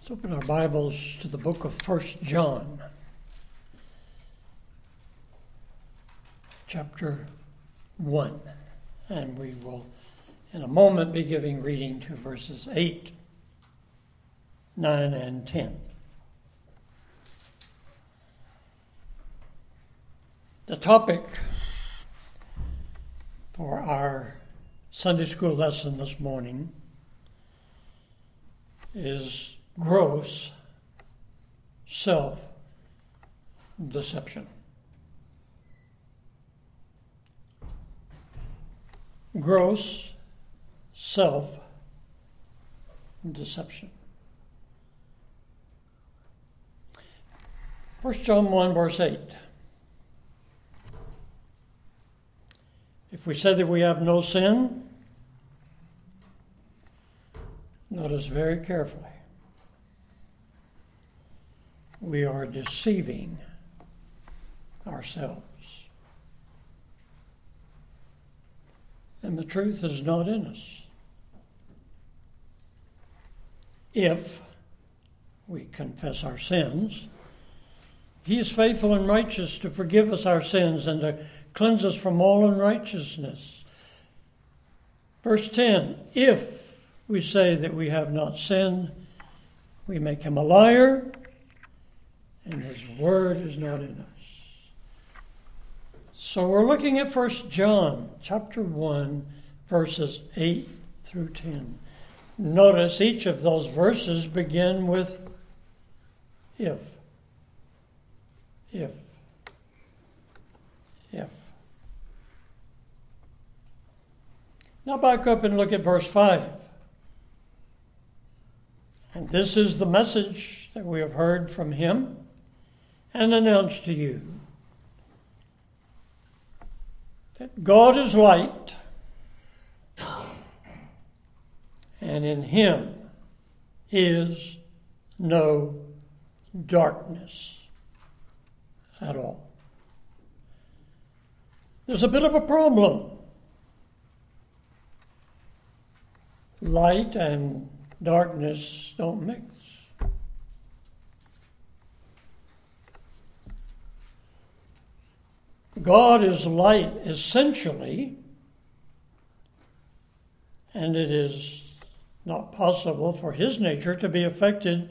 Let's open our Bibles to the book of 1 John, chapter 1. And we will, in a moment, be giving reading to verses 8, 9, and 10. The topic for our Sunday school lesson this morning is gross self-deception. Gross self-deception. 1 John 1, verse 8. If we say that we have no sin, notice very carefully, we are deceiving ourselves. And the truth is not in us. If we confess our sins, He is faithful and righteous to forgive us our sins and to cleanse us from all unrighteousness. Verse 10, if we say that we have not sinned, we make Him a liar, and His word is not in us. So we're looking at 1 John chapter 1, verses 8 through 10. Notice each of those verses begin with if. If. If. Now back up and look at verse 5. And this is the message that we have heard from Him and announced to you, that God is light, and in Him is no darkness at all. There's a bit of a problem. Light and darkness don't mix. God is light essentially, and it is not possible for His nature to be affected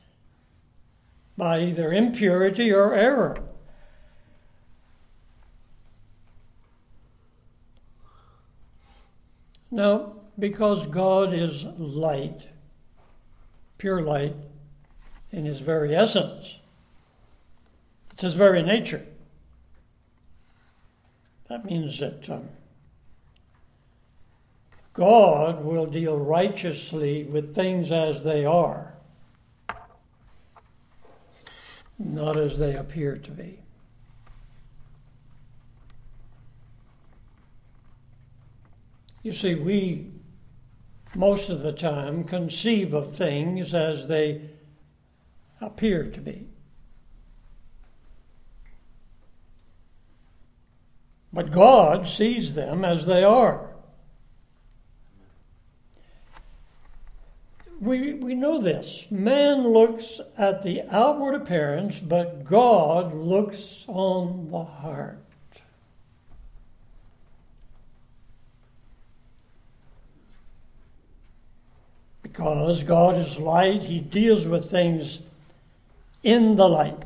by either impurity or error. Now, because God is light, pure light, in His very essence, it's His very nature. That means that God will deal righteously with things as they are, not as they appear to be. You see, we, most of the time, conceive of things as they appear to be. But God sees them as they are. We know this. Man looks at the outward appearance, but God looks on the heart. Because God is light, He deals with things in the light.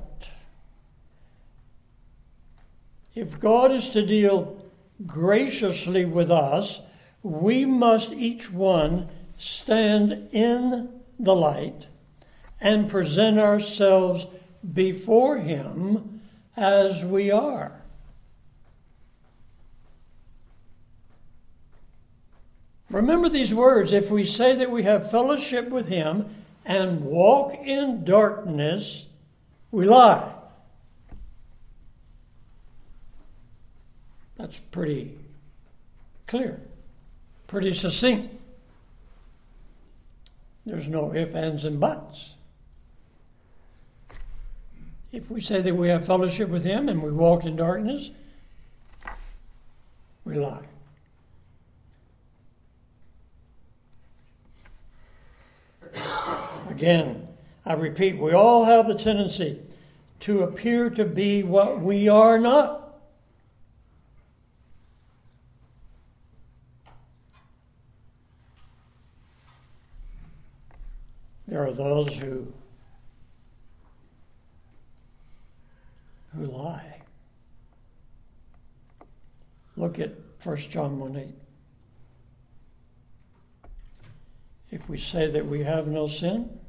If God is to deal graciously with us, we must each one stand in the light and present ourselves before Him as we are. Remember these words, if we say that we have fellowship with Him and walk in darkness, we lie. That's pretty clear, pretty succinct. There's no ifs, ands, and buts. If we say that we have fellowship with Him and we walk in darkness, we lie. Again, I repeat, we all have the tendency to appear to be what we are not. There are those who lie. Look at 1 John 1:8. If we say that we have no sin,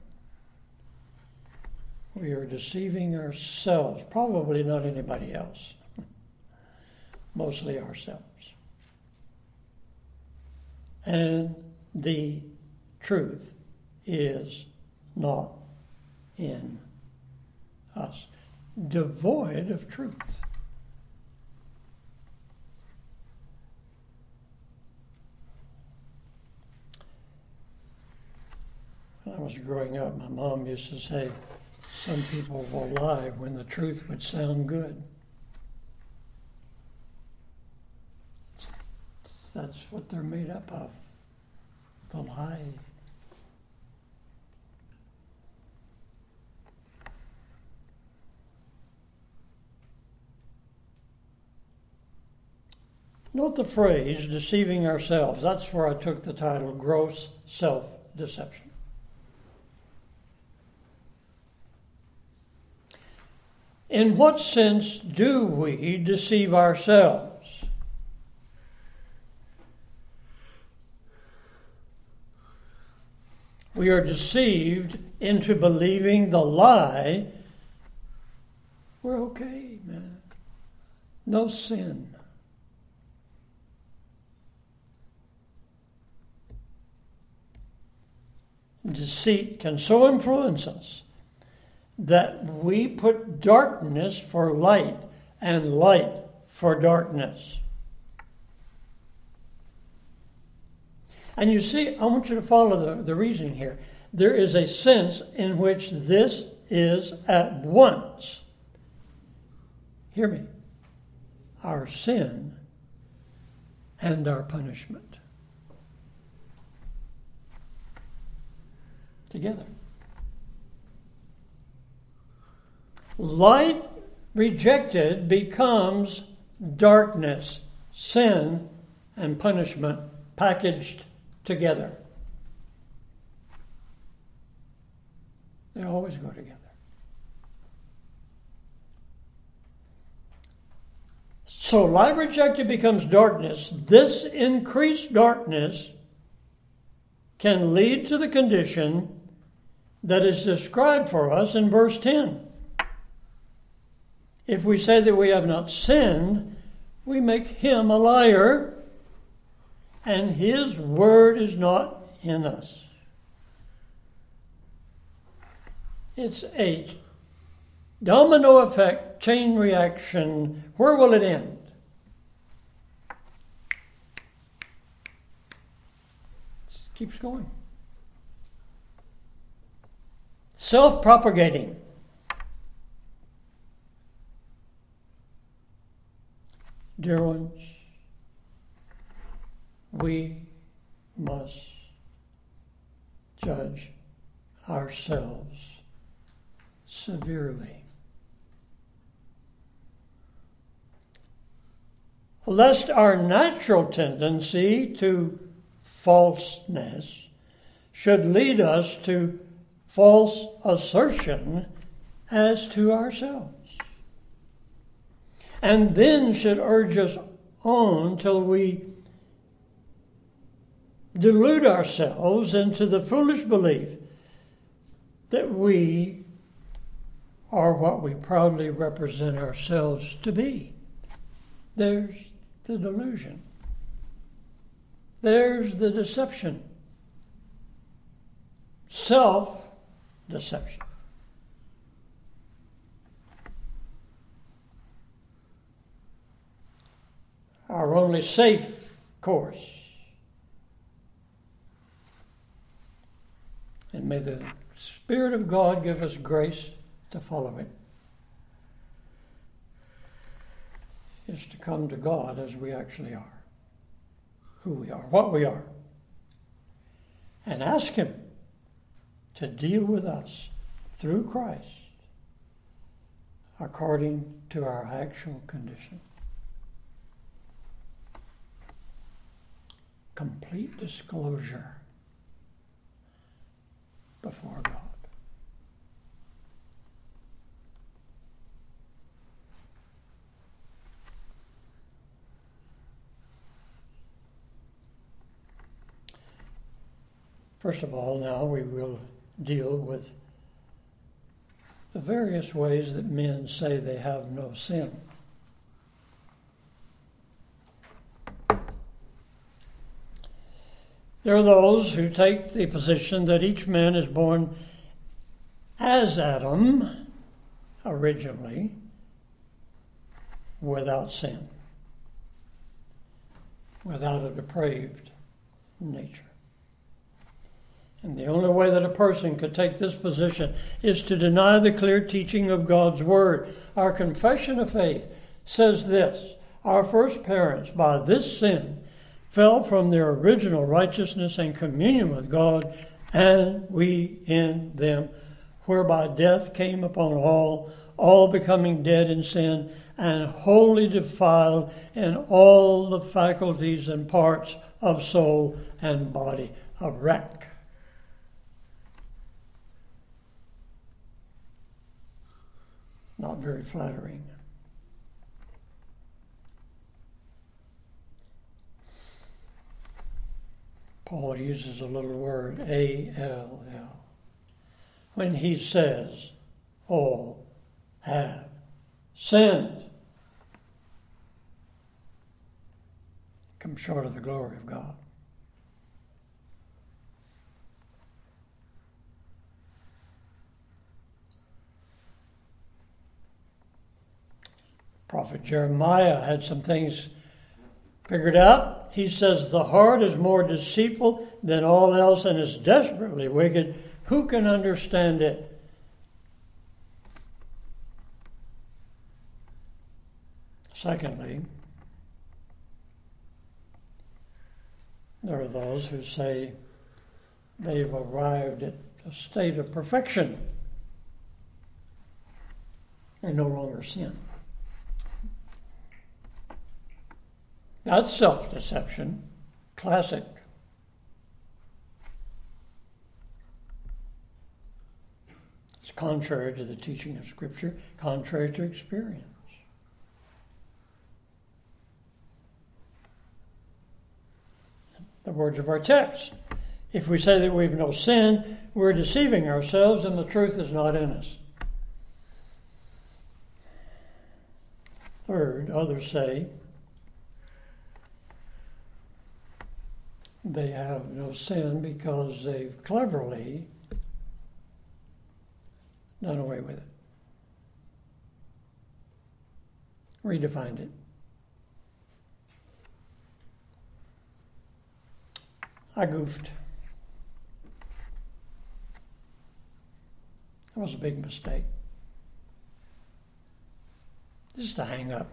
we are deceiving ourselves, probably not anybody else, mostly ourselves. And the truth is not in us. Devoid of truth. When I was growing up, my mom used to say, some people will lie when the truth would sound good. That's what they're made up of, the lie. Note the phrase, deceiving ourselves. That's where I took the title, Gross Self-Deception. In what sense do we deceive ourselves? We are deceived into believing the lie, we're okay, man. No sin. Deceit can so influence us that we put darkness for light and light for darkness. And you see, I want you to follow the reasoning here. There is a sense in which this is at once, hear me, our sin and our punishment. Together. Light rejected becomes darkness, sin and punishment packaged together. They always go together. So light rejected becomes darkness. This increased darkness can lead to the condition that is described for us in verse 10. If we say that we have not sinned, we make him a liar, and his word is not in us. It's a domino effect, chain reaction. Where will it end? It keeps going. Self-propagating. Dear ones, we must judge ourselves severely, lest our natural tendency to falseness should lead us to false assertion as to ourselves, and then should urge us on till we delude ourselves into the foolish belief that we are what we proudly represent ourselves to be. There's the delusion. There's the deception. Self-deception. Our only safe course. And may the Spirit of God give us grace to follow it, is to come to God as we actually are, who we are, what we are, and ask Him to deal with us through Christ according to our actual condition. Complete disclosure before God. First of all, now we will deal with the various ways that men say they have no sin. There are those who take the position that each man is born as Adam originally, without sin, without a depraved nature. And the only way that a person could take this position is to deny the clear teaching of God's Word. Our confession of faith says this: our first parents, by this sin, fell from their original righteousness and communion with God, and we in them, whereby death came upon all becoming dead in sin, and wholly defiled in all the faculties and parts of soul and body, a wreck. Not very flattering. Paul uses a little word, A-L-L, when he says, all have sinned, come short of the glory of God. Prophet Jeremiah had some things figured out. He says, the heart is more deceitful than all else and is desperately wicked. Who can understand it? Secondly, there are those who say they've arrived at a state of perfection. They no longer sin. That's self-deception, classic. It's contrary to the teaching of Scripture, contrary to experience. The words of our text: if we say that we've no sin, we're deceiving ourselves and the truth is not in us. Third, others say they have no sin because they've cleverly done away with it, redefined it. I goofed. That was a big mistake. Just a hang up.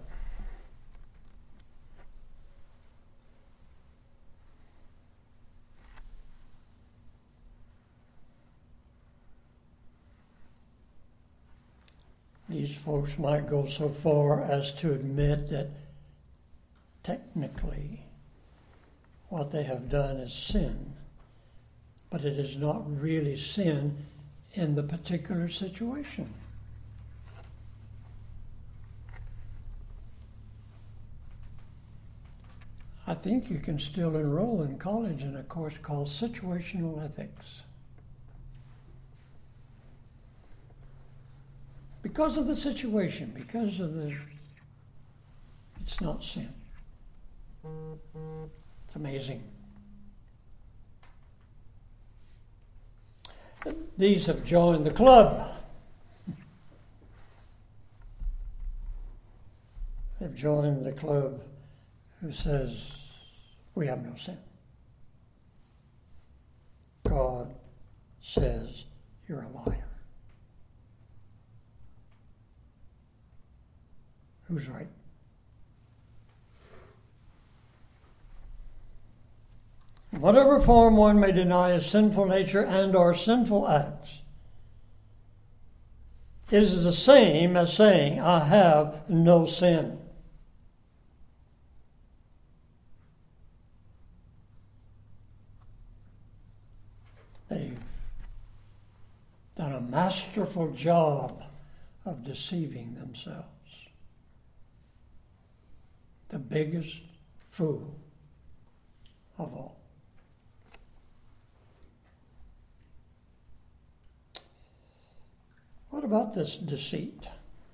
These folks might go so far as to admit that technically what they have done is sin, but it is not really sin in the particular situation. I think you can still enroll in college in a course called Situational Ethics. Because of the situation, it's not sin. It's amazing. These have joined the club. They've joined the club who says, we have no sin. God says you're a liar. Who's right? In whatever form one may deny a sinful nature and or sinful acts, is the same as saying, I have no sin. They've done a masterful job of deceiving themselves. The biggest fool of all. What about this deceit?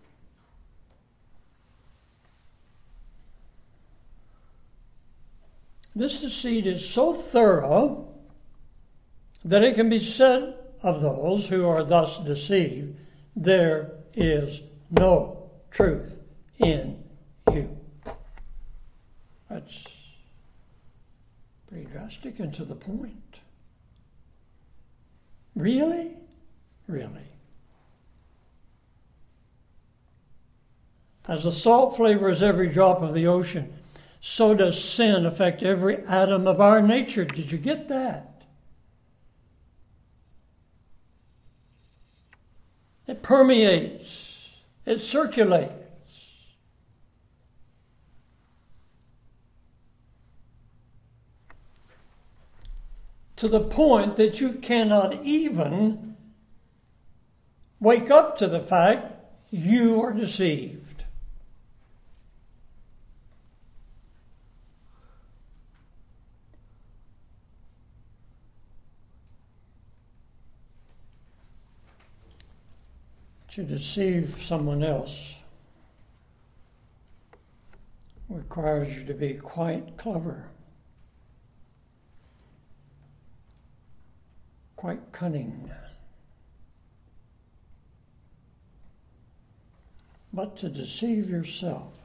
This deceit is so thorough that it can be said of those who are thus deceived, there is no truth in you. That's pretty drastic and to the point. Really? Really? As the salt flavors every drop of the ocean, so does sin affect every atom of our nature. Did you get that? It permeates. It circulates. To the point that you cannot even wake up to the fact you are deceived. To deceive someone else requires you to be quite clever, quite cunning. But to deceive yourself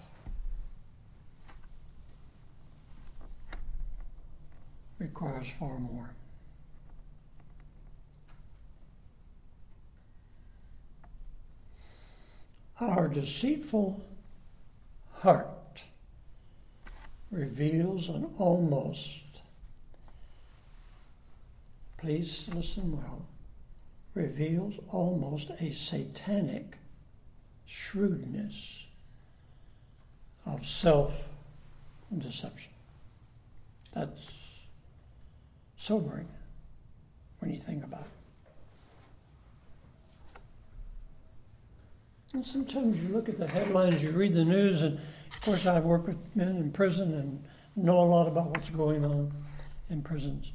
requires far more. Our deceitful heart reveals an almost, please listen well, reveals almost a satanic shrewdness of self-deception. That's sobering when you think about it. And sometimes you look at the headlines, you read the news, and of course I work with men in prison and know a lot about what's going on in prisons.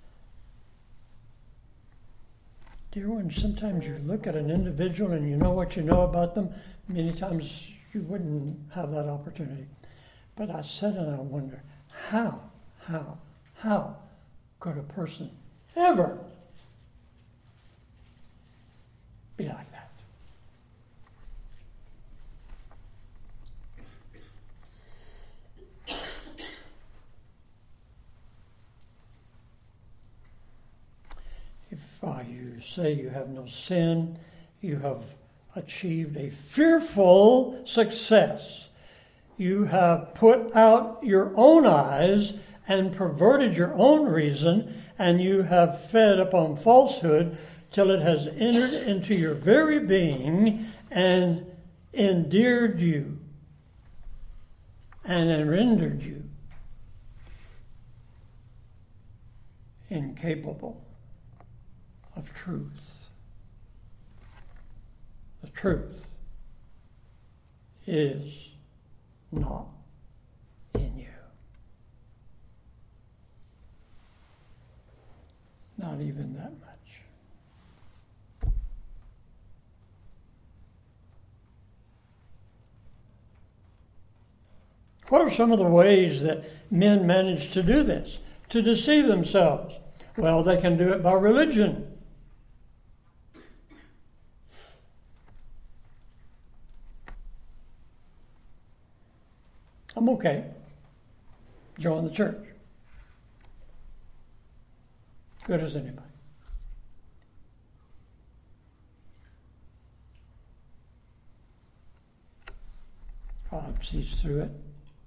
Dear ones, sometimes you look at an individual and you know what you know about them. Many times you wouldn't have that opportunity. But I sit and I wonder, how could a person ever be like that? You say you have no sin, you have achieved a fearful success. You have put out your own eyes and perverted your own reason, and you have fed upon falsehood till it has entered into your very being and endeared you and rendered you incapable of truth. The truth is not in you. Not even that much. What are some of the ways that men manage to do this, to deceive themselves? Well, they can do it by religion. I'm okay. Join the church. Good as anybody. God sees through it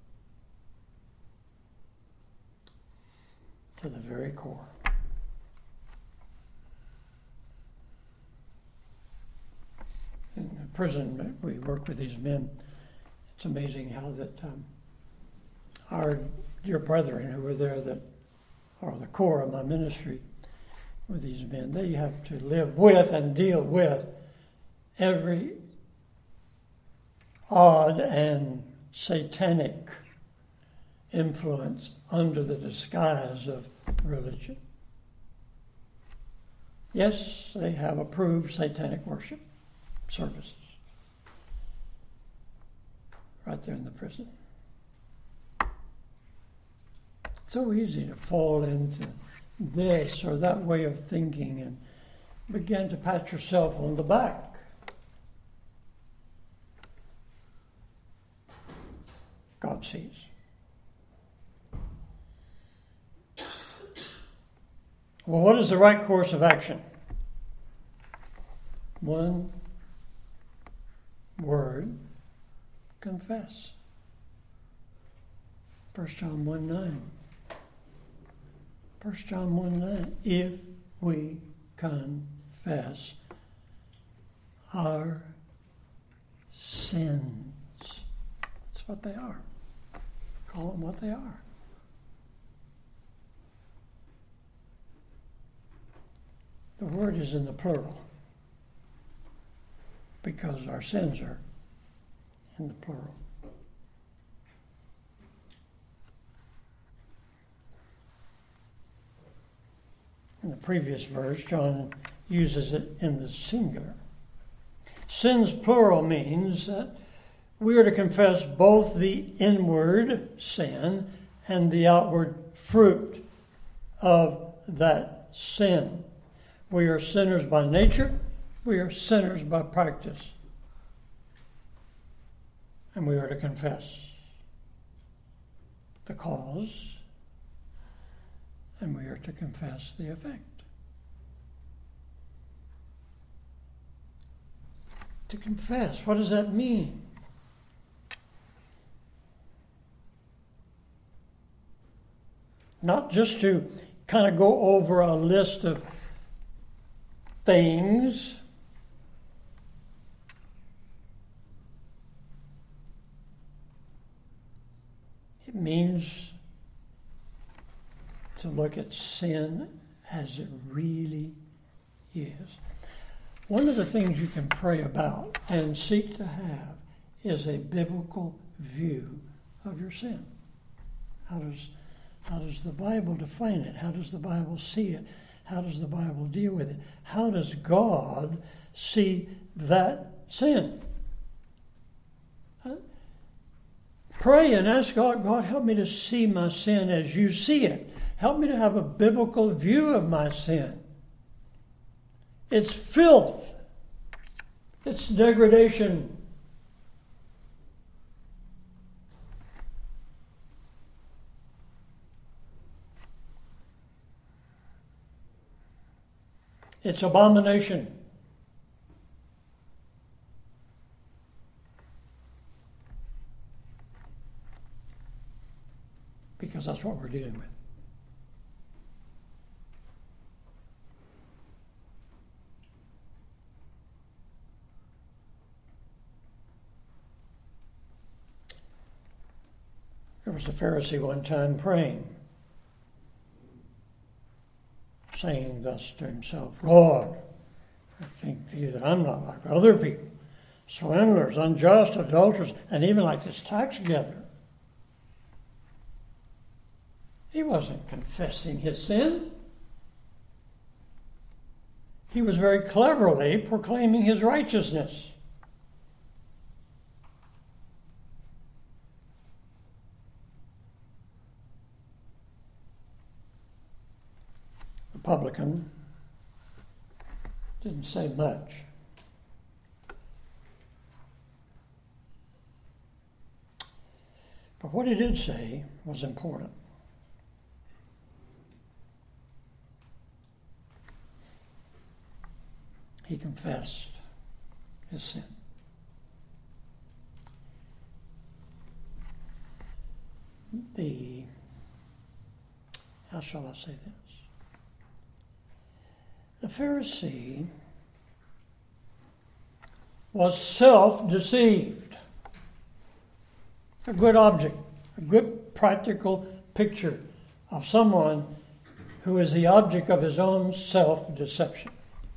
to the very core. And prison, we work with these men. It's amazing how that our dear brethren who are there that are the core of my ministry with these men, they have to live with and deal with every odd and satanic influence under the disguise of religion. Yes, they have approved satanic worship services right there in the prison. So easy to fall into this or that way of thinking and begin to pat yourself on the back. God sees. Well, what is the right course of action? One word, confess. 1 John 1:9. 1 John 1:9. If we confess our sins. That's what they are. Call them what they are. The word is in the plural because our sins are in the plural. In the previous verse, John uses it in the singular. Sins plural means that we are to confess both the inward sin and the outward fruit of that sin. We are sinners by nature. We are sinners by practice. And we are to confess the cause, and we are to confess the effect. To confess, what does that mean? Not just to kind of go over a list of things. It means to look at sin as it really is. One of the things you can pray about and seek to have is a biblical view of your sin. How does the Bible define it? How does the Bible see it? How does the Bible deal with it? How does God see that sin? Pray and ask God, God, help me to see my sin as you see it. Help me to have a biblical view of my sin. It's filth. It's degradation. It's abomination. Because that's what we're dealing with. There was a Pharisee one time praying, saying thus to himself, Lord, I think thee that I'm not like other people, swindlers, unjust, adulterers, and even like this tax gatherer. He wasn't confessing his sin. He was very cleverly proclaiming his righteousness. The publican didn't say much. But what he did say was important. He confessed his sin. How shall I say this? The Pharisee was self-deceived. A good object, a good practical picture of someone who is the object of his own self-deception.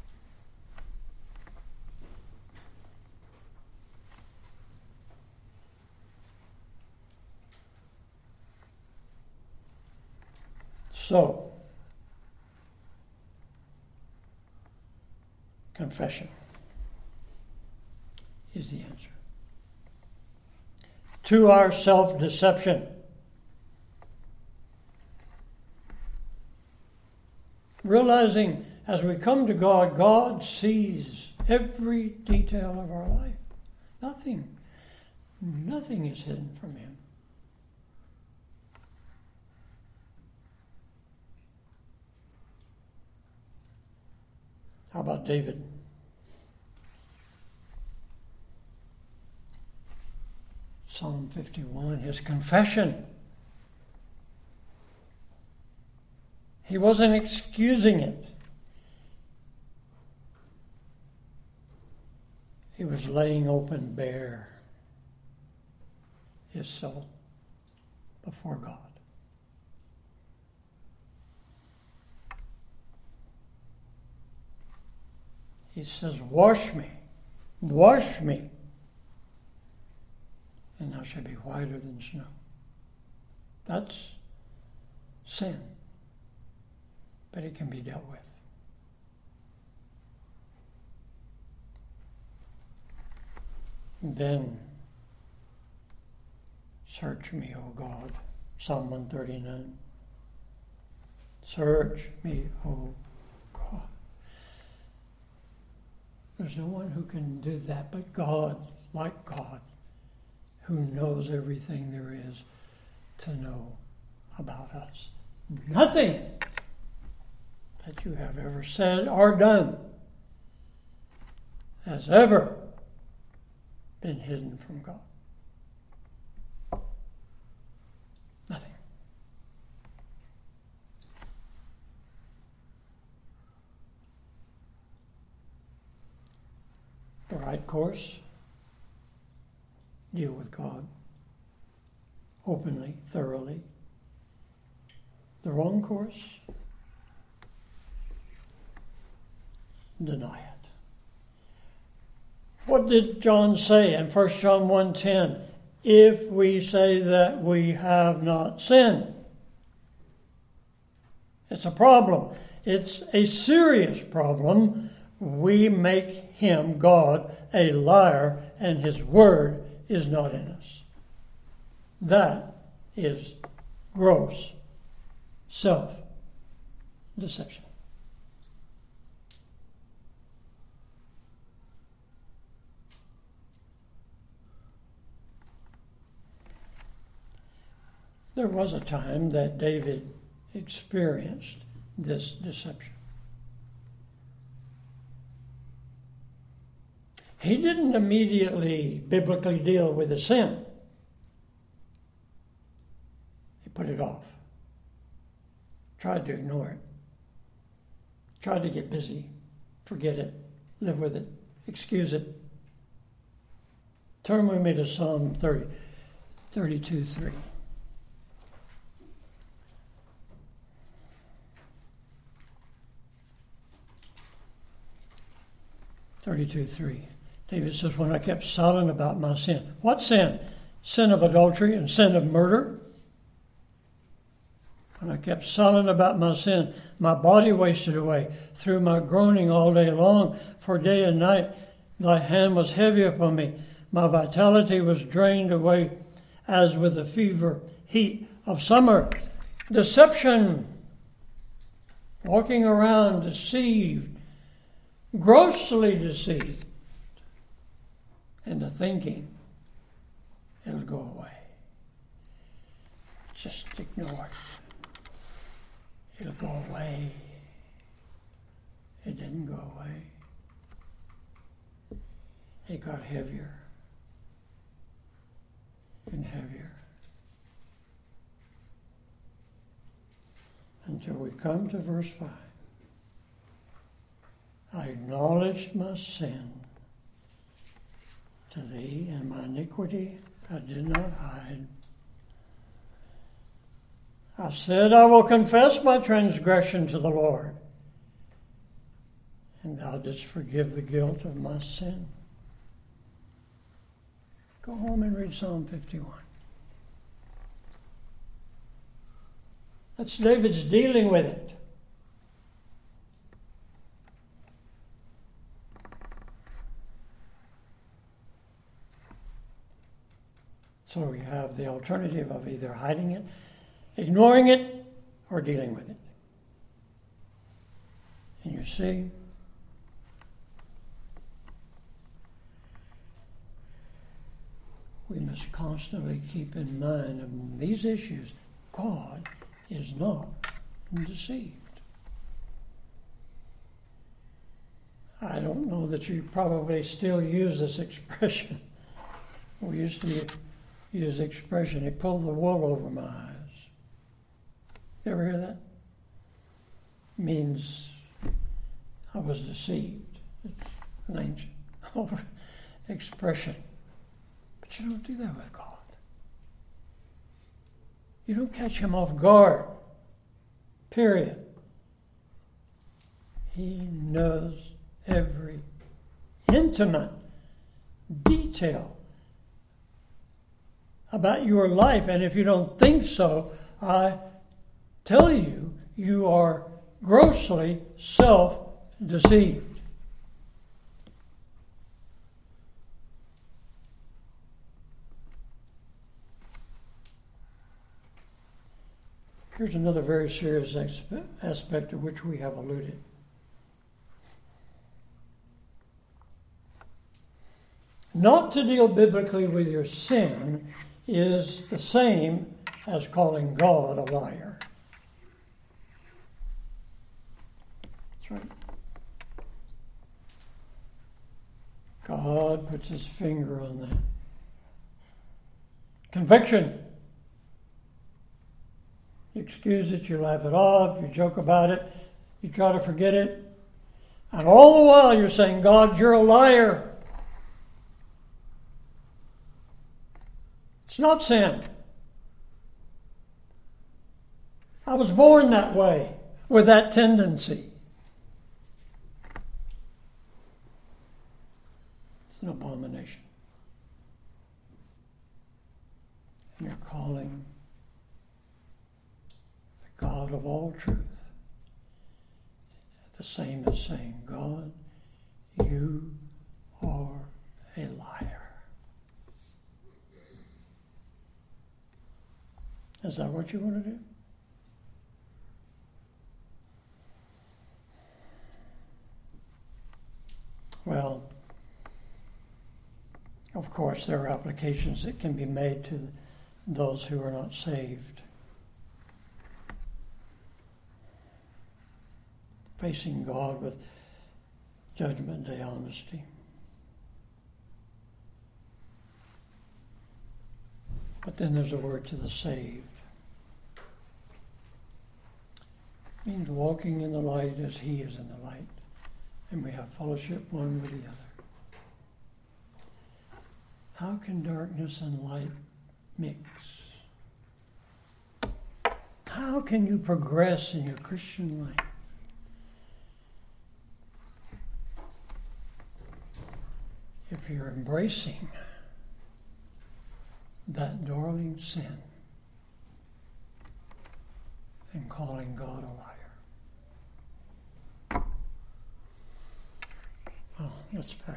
So, confession is the answer to our self-deception. Realizing as we come to God, God sees every detail of our life. Nothing is hidden from him. How about David? Psalm 51, his confession. He wasn't excusing it. He was laying open bare his soul before God. He says, wash me, and I shall be whiter than snow. That's sin, but it can be dealt with. And then, search me, O God, Psalm 139. Search me, O God. There's no one who can do that but God, like God, who knows everything there is to know about us. Nothing that you have ever said or done has ever been hidden from God. Nothing. The right course, deal with God openly, thoroughly. The wrong course, deny it. What did John say in 1 John 1:10? If we say that we have not sinned. It's a problem. It's a serious problem. We make him, God, a liar, and his word is not in us. That is gross self-deception. There was a time that David experienced this deception. He didn't immediately biblically deal with the sin. He put it off. Tried to ignore it. Tried to get busy. Forget it. Live with it. Excuse it. Turn with me to Psalm 32:3. 32:3. David says, when I kept silent about my sin. What sin? Sin of adultery and sin of murder. When I kept silent about my sin, my body wasted away through my groaning all day long. For day and night thy hand was heavy upon me. My vitality was drained away as with the fever heat of summer. Deception. Walking around deceived. Grossly deceived into thinking it'll go away. Just ignore it. It'll go away. It didn't go away. It got heavier and heavier until we come to verse 5. I acknowledged my sin, to thee, and my iniquity I did not hide. I said, I will confess my transgression to the Lord, and thou didst forgive the guilt of my sin. Go home and read Psalm 51. That's David's dealing with it. So we have the alternative of either hiding it, ignoring it, or dealing with it. And you see, we must constantly keep in mind of these issues. God is not deceived. I don't know that you probably still use this expression. We used to use the expression, he pulled the wool over my eyes. You ever hear that? It means I was deceived. It's an ancient old expression. But you don't do that with God. You don't catch him off guard. Period. He knows every intimate detail about your life. And if you don't think so, I tell you, you are grossly self-deceived. Here's another very serious aspect of which we have alluded. Not to deal biblically with your sin is the same as calling God a liar. That's right. God puts his finger on that. Conviction. You excuse it, you laugh it off, you joke about it, you try to forget it. And all the while you're saying, God, you're a liar. It's not sin. I was born that way, with that tendency. It's an abomination. And you're calling the God of all truth the same as saying, God, you are a liar. Is that what you want to do? Well, of course, there are applications that can be made to those who are not saved. Facing God with Judgment Day honesty. But then there's a word to the saved. It means walking in the light as he is in the light. And we have fellowship one with the other. How can darkness and light mix? How can you progress in your Christian life? If you're embracing that darling sin and calling God a liar. Well, let's pray.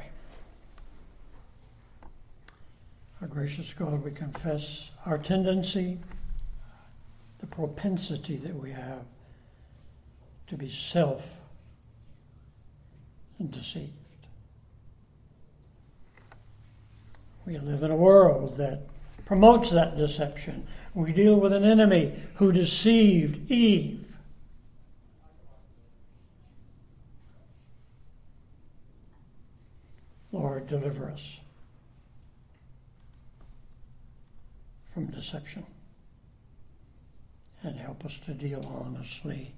Our gracious God, we confess our tendency, the propensity that we have to be self-deceived. We live in a world that promotes that deception. We deal with an enemy who deceived Eve. Lord, deliver us from deception and help us to deal honestly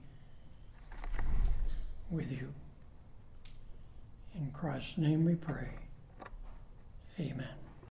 with you. In Christ's name we pray. Amen.